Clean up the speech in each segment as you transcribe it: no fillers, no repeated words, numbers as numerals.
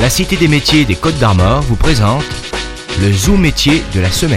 La Cité des métiers des Côtes d'Armor vous présente le Zoom métier de la semaine.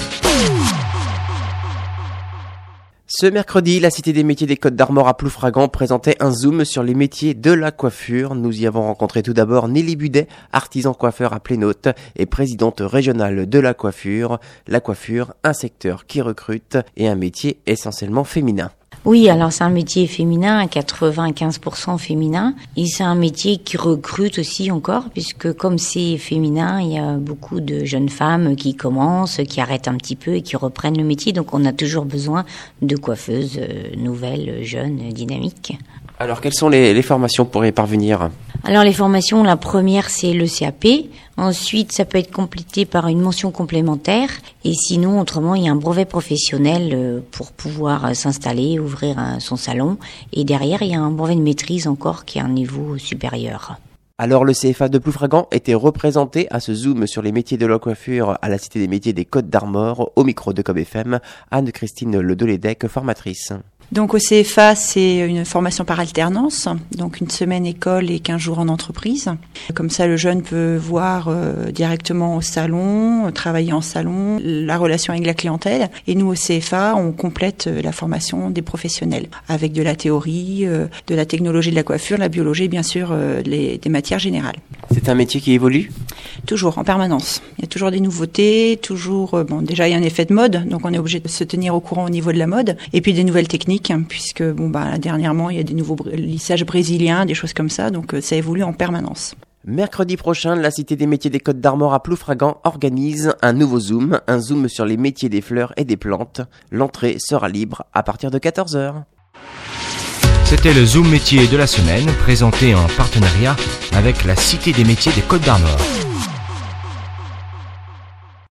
Ce mercredi, la Cité des métiers des Côtes d'Armor à Ploufragan présentait un zoom sur les métiers de la coiffure. Nous y avons rencontré tout d'abord Nelly Budet, artisan coiffeur à Plénote et présidente régionale de la coiffure. La coiffure, un secteur qui recrute et un métier essentiellement féminin. Oui, alors c'est un métier féminin, à 95% féminin, et c'est un métier qui recrute aussi encore, puisque comme c'est féminin, il y a beaucoup de jeunes femmes qui commencent, qui arrêtent un petit peu et qui reprennent le métier, donc on a toujours besoin de coiffeuses nouvelles, jeunes, dynamiques. Alors, quelles sont les formations pour y parvenir ? Alors les formations, la première c'est le CAP, ensuite ça peut être complété par une mention complémentaire et sinon autrement il y a un brevet professionnel pour pouvoir s'installer, ouvrir son salon et derrière il y a un brevet de maîtrise encore qui est un niveau supérieur. Alors le CFA de Ploufragan était représenté à ce zoom sur les métiers de la coiffure à la Cité des métiers des Côtes d'Armor au micro de Cob FM, Anne-Christine Ledeledec, formatrice. Donc au CFA, c'est une formation par alternance, donc une semaine école et 15 jours en entreprise. Comme ça, le jeune peut voir directement au salon, travailler en salon, la relation avec la clientèle. Et nous, au CFA, on complète la formation des professionnels avec de la théorie, de la technologie de la coiffure, la biologie et bien sûr des matières générales. C'est un métier qui évolue ? Toujours, en permanence. Il y a toujours des nouveautés, toujours... déjà, il y a un effet de mode, donc on est obligé de se tenir au courant au niveau de la mode. Et puis des nouvelles techniques, puisque dernièrement il y a des nouveaux lissages brésiliens, des choses comme ça, donc ça évolue en permanence. Mercredi prochain, la Cité des métiers des Côtes d'Armor à Ploufragan organise un nouveau zoom, un zoom sur les métiers des fleurs et des plantes. L'entrée sera libre à partir de 14h. C'était le Zoom métier de la semaine présenté en partenariat avec la Cité des métiers des Côtes d'Armor.